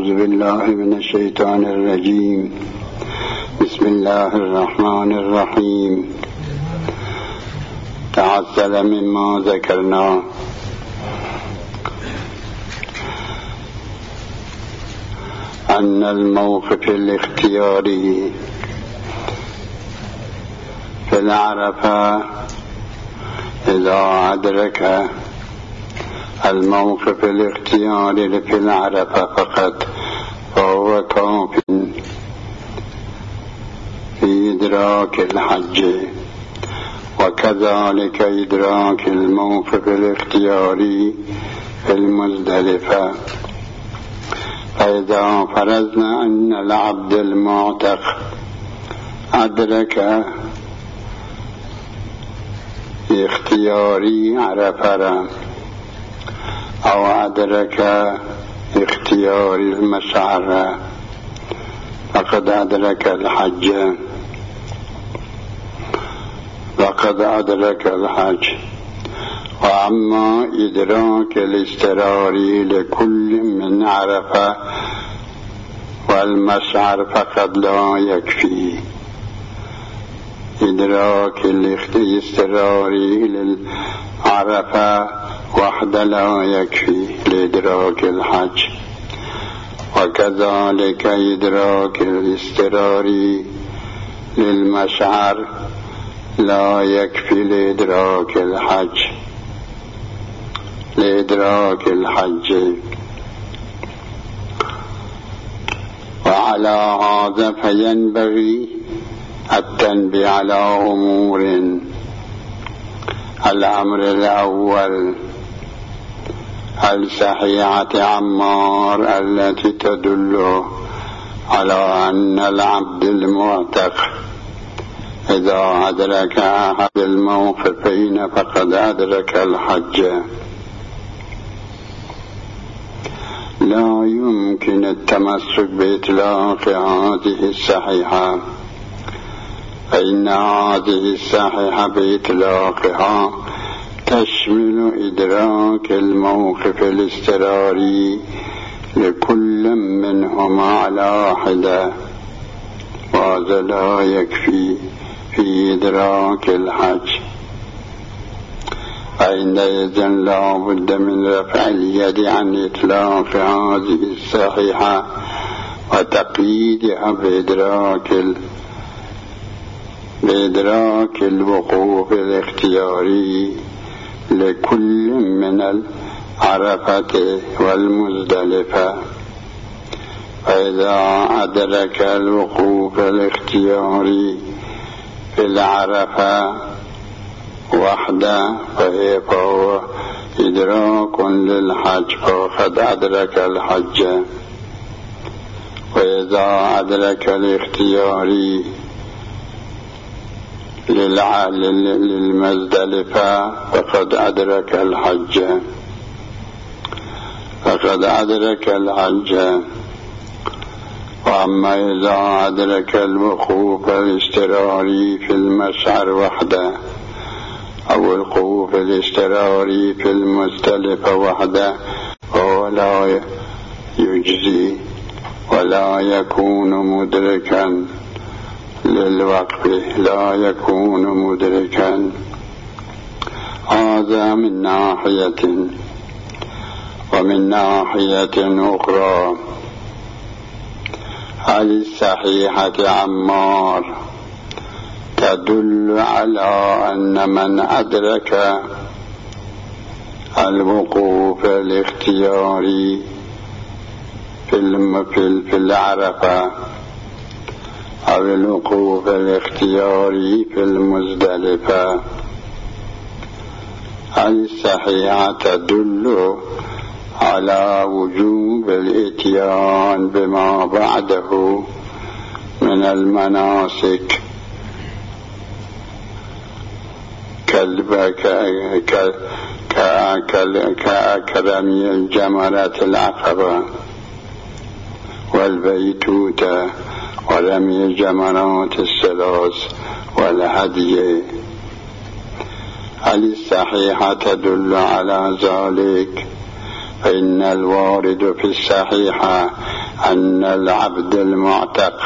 أعوذ بالله من الشيطان الرجيم. بسم الله الرحمن الرحيم. تعسل مما ذكرنا أن الموقف الاختياري في العرفة إذا أدرك الموقف الاختياري في العرفة فقط فهو كاف في إدراك الحج، وكذلك إدراك الموقف الاختياري في المزدلفة. فإذا فرضنا أن العبد المعتق أدرك اختياري عرفة أو أدرك اختياري المشعر فقد أدرك الحج، وأما إدراك الاضطراري لكل من عرفة والمشعر فقد لا يكفي. إدراك الاضطراري للعرفة وحده لا يكفي لإدراك الحج، وكذلك إدراك الاضطراري للمشعر لا يكفي لإدراك الحج. وعلى هذا فينبغي التنبيه على أمور. الأمر الأول الصحيحة عمار التي تدل على أن العبد المعتق إذا أدرك أحد الموقفين فقد أدرك الحج. لا يمكن التمسك بإطلاق هذه الصحيحة، فإن هذه الصحيحة بإطلاقها تشمل إدراك الموقف الاضطراري لكل منهما على حدة، وهذا لا يكفي في إدراك الحج. فعندئذ لا بد من رفع اليد عن إطلاق هذه الصحيحة وتقييدها بإدراك الوقوف الاختياري لكل من العرفة والمزدلفة. فإذا أدرك الوقوف الاختياري في العرفة وحده فهو إدراك للحج فقد أدرك الحج. وإذا أدرك الاختياري للمزدلفة فقد أدرك الحج. وأما إذا أدرك الوقوف الاضطراري في المشعر وحده أو الوقوف الاضطراري في المزدلفة وحده فهو لا يجزي ولا يكون مدركا للوقف، هذا من ناحية. ومن ناحية أخرى هل الصحيحة عمار تدل على أن من أدرك الوقوف الاختياري في العرفة أو الوقوف الاختياري في المزدلفة، هل الصحيحة تدل على وجوب الإتيان بما بعده من المناسك كرمي الجمرة العقبة والبيتوتة ورمي الجمرات الثلاث والهدي؟ هل الصحيحة تدل على ذلك؟ فإن الوارد في الصحيحة أن العبد المعتق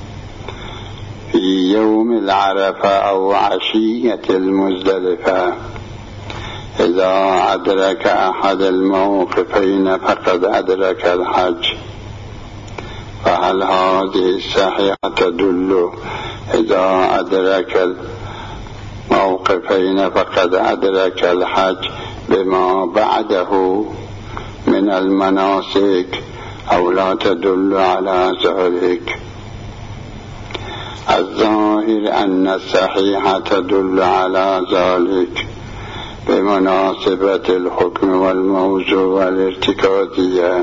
في يوم العرفة أو عشية المزدلفة إذا أدرك أحد الموقفين فقد أدرك الحج. فهل هذه الصحيحة تدل إذا أدرك الموقفين فقد أدرك الحج بما بعده من المناسك أو لا تدل على ذلك؟ الظاهر أن الصحيحة تدل على ذلك بمناسبة الحكم والموضوع والارتكازية،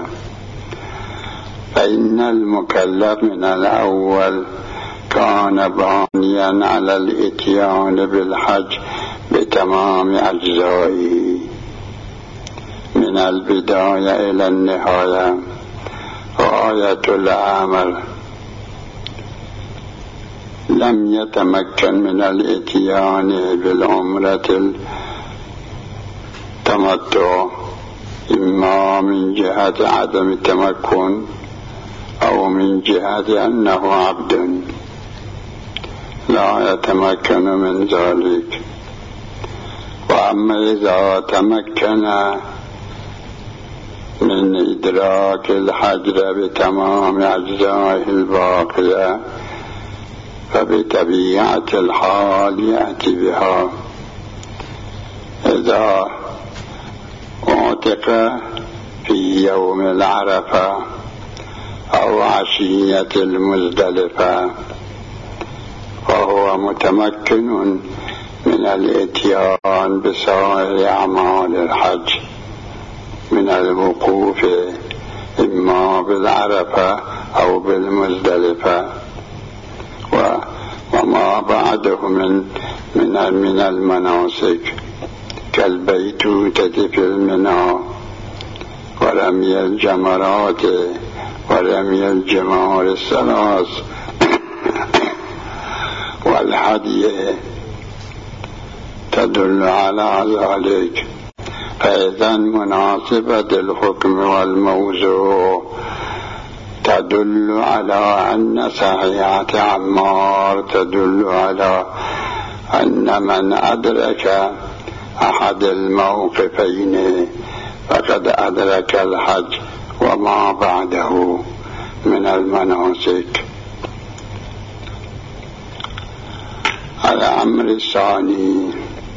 فإن المكلف من الأول كان بانيا على الاتيان بالحج بتمام أجزائه من البداية إلى النهاية. غاية الأمر لم يتمكن من الاتيان بالعمرة التمتع، إما من جهة عدم التمكن أو من جهة أنه عبد لا يتمكن من ذلك. وأما إذا تمكن من إدراك الحجر بتمام أجزائه الباقية فبطبيعة الحال يأتي بها. إذا اعتق في يوم العرفة أو عشية المزدلفة فهو متمكن من الاتيان بسائر أعمال الحج من الوقوف إما بالعرفة أو بالمزدلفة وما بعده من المناسك كالبيتوتة في المنى ورمي الجمرات ورمي الجمار الثلاث والهدي تدل على ذلك. فإذا مناسبة الحكم والموضوع تدل على أن صحيحة عمار تدل على أن من أدرك أحد الموقفين فقد أدرك الحج وما بعده من المناسك. الأمر الثاني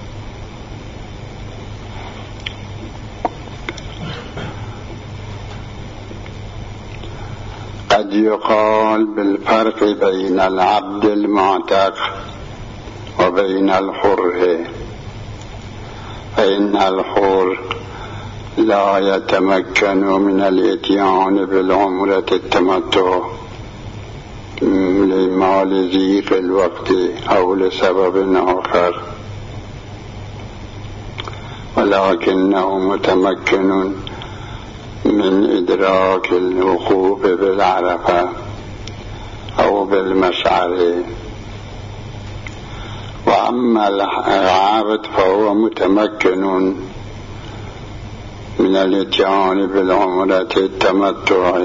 قد يقال بالفرق بين العبد المعتق وبين الحر، فإن الحر لا يتمكن من الاتيان بالعمرة التمتع لما لضيق الوقت أو لسبب آخر، ولكنه متمكن من إدراك الوقوف بالعرفة أو بالمشعر. وأما العابد فهو متمكن من الاتيان بالعمرة التمتع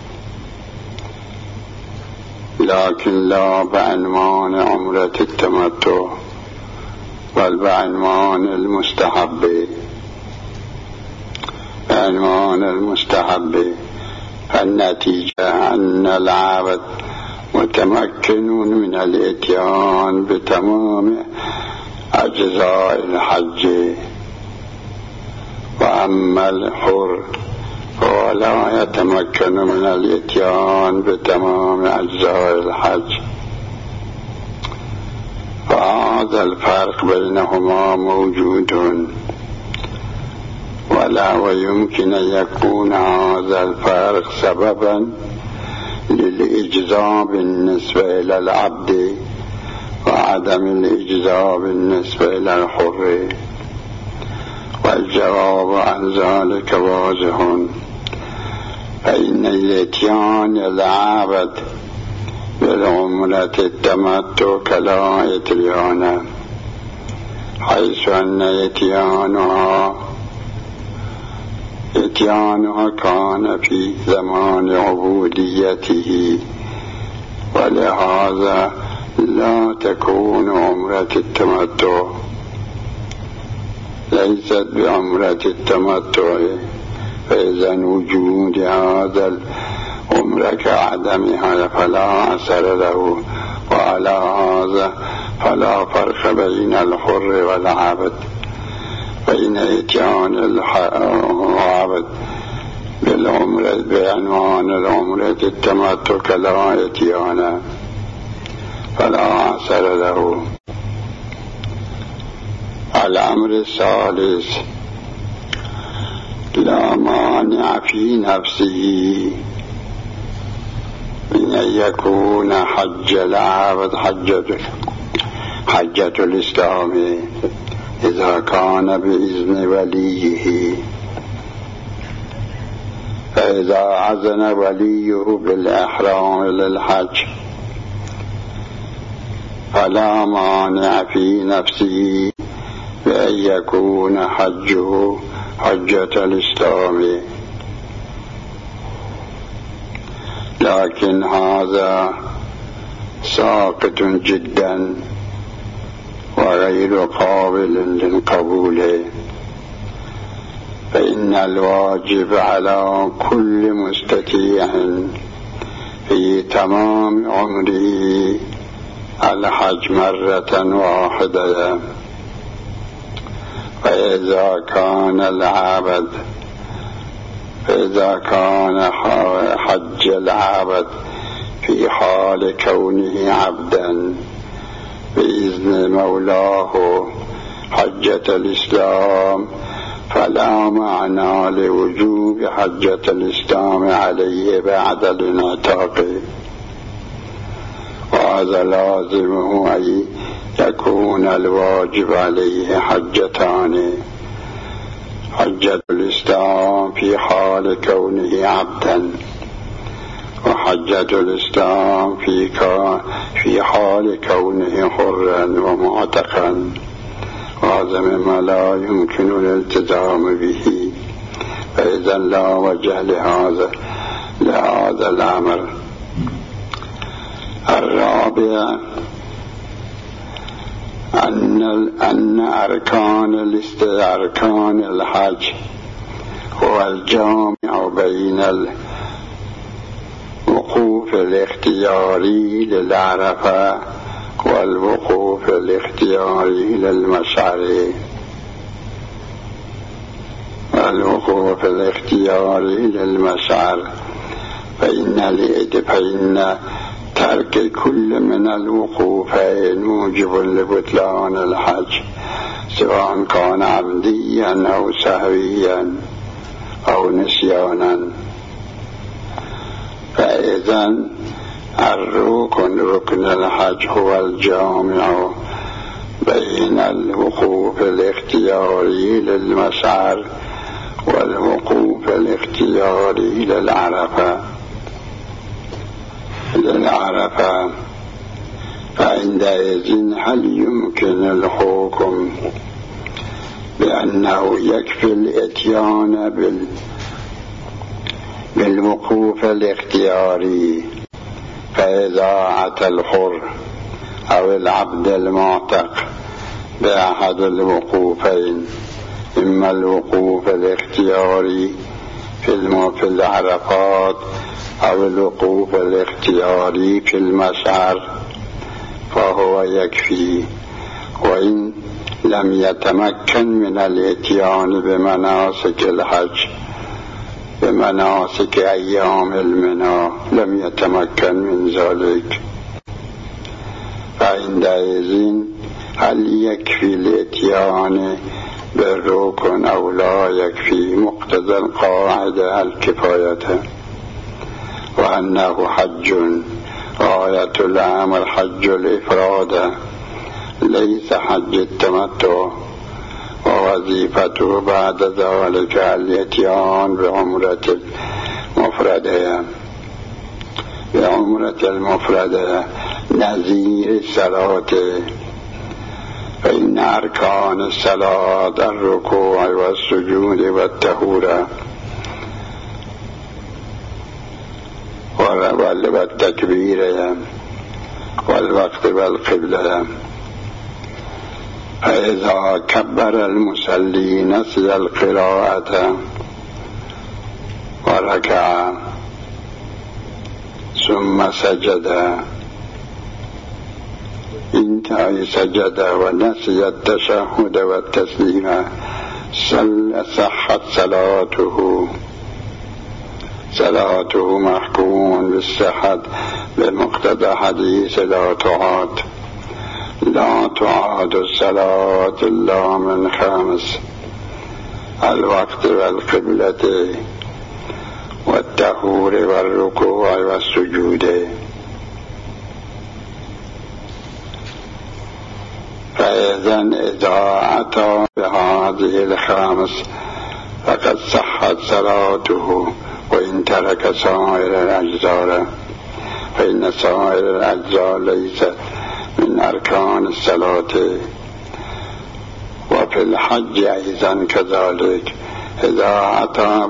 لكن لا بعنوان عمرة التمتع بل بعنوان المستحب. فالنتيجة أن العابد متمكن من الاتيان بتمام أجزاء الحج، وأما الحر فهو لا يتمكن من الاتيان بتمام أجزاء الحج. فهذا الفرق بينهما موجود، ويمكن أن يكون هذا الفرق سببا للإجزاء بالنسبة إلى العبد وعدم الإجزاء بالنسبة إلى الحر. والجواب عن ذلك واضح، فإن الاتيان العابد بالعمرة التمتع كلا اتيان، حيث أن اتيانها اتيانها كان في زمان عبوديته، ولهذا لا تكون عمرة التمتع، ليست بعمرة التمتع. فإذا وجود هذا العمرة كعدمها فلا أثر له، وعلى هذا فلا فرق بين الحر والعبد، بين إتيان العبد بالعمرة بعنوان العمرة التمتع كلا إتيانا فلا أثر له. الأمر الثالث: لا مانع في نفسه من أن يكون حج العبد حجة الإسلام إذا كان بإذن وليه، فإذا عزن وليه بالإحرام للحج فلا مانع في نفسه بأن يكون حجه حجة الإسلام، لكن هذا ساقط جدا وغير قابل للقبول، فإن الواجب على كل مستطيع في تمام عمره الحج مرة واحدة. فإذا كان حج العبد في حال كونه عبدا بإذن مولاه حجة الإسلام، فلا معنى لوجوب حجة الإسلام عليه بعد الانعتاق، وهذا لازمه أن يكون الواجب عليه حجتان: حجة الإسلام في حال كونه عبدا، وحجة الإسلام في حال كونه حرا ومعتقا، وهذا مما لا يمكن الالتزام به، فإذا لا وجه لهذا الأمر. الرابع: أن أركان الحج هو الجامع بين الوقوف الاختياري للعرفة والوقوف الاختياري للمشعر، فإن ترك كل من الوقوفين موجب لبطلان الحج، سواء كان عمديا أو سهويا أو نسيانا. فإذا ركن الحج هو الجامع بين الوقوف الاختياري للمشعر والوقوف الاختياري للعرفة. فعندئذ هل يمكن الحكم بأنه يكفي الاتيان بالوقوف الاختياري، فإذا أتى الحر أو العبد المعتق بأحد الوقوفين، إما الوقوف الاختياري في العرفات أو الوقوف الاختياري في المشعر، فهو يكفي، وإن لم يتمكن من الاتيان بمناسك الحج بمناسك أيام المنى لم يتمكن من ذلك. فعندئذ هل يكفي الاتيان بالركن أو لا يكفي؟ مقتضى القاعدة الكفاية، وأنه حج غاية الأمر حج الإفراد ليس حج التمتع، ووظيفته بعد ذلك الاتيان بعمرة المفردة نظير الصلاة. فإن أركان الصلاة الركوع والسجود والطهورة والتكبير والوقت والقبلة. فإذا كبر المصلي نسي القراءة وركع ثم سجد، انتهى سجد ونسي التشهد والتسليم صحت صلاته محكوم بالصحة بمقتضى حديث لا تعاد الصلاة إلا من خمس: الوقت والقبلة والطهور والركوع والسجود. فإذن إذا أتى بهذه الخمس فقد صحت صلاته، وإن ترك سائر الأجزاء فإن سائر الأجزاء ليست من أركان الصلاة. وفي الحج أيضا كذلك، إذا أتى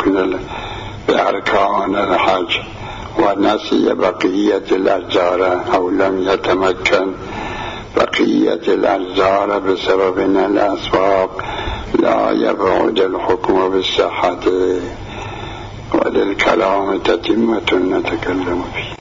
بأركان الحج ونسي بقية الأجزاء أو لم يتمكن بقية الأجزاء بسبب من الأسباب لا يبعد الحكم بالصحة. وللكلام تتمة نتكلم فيه.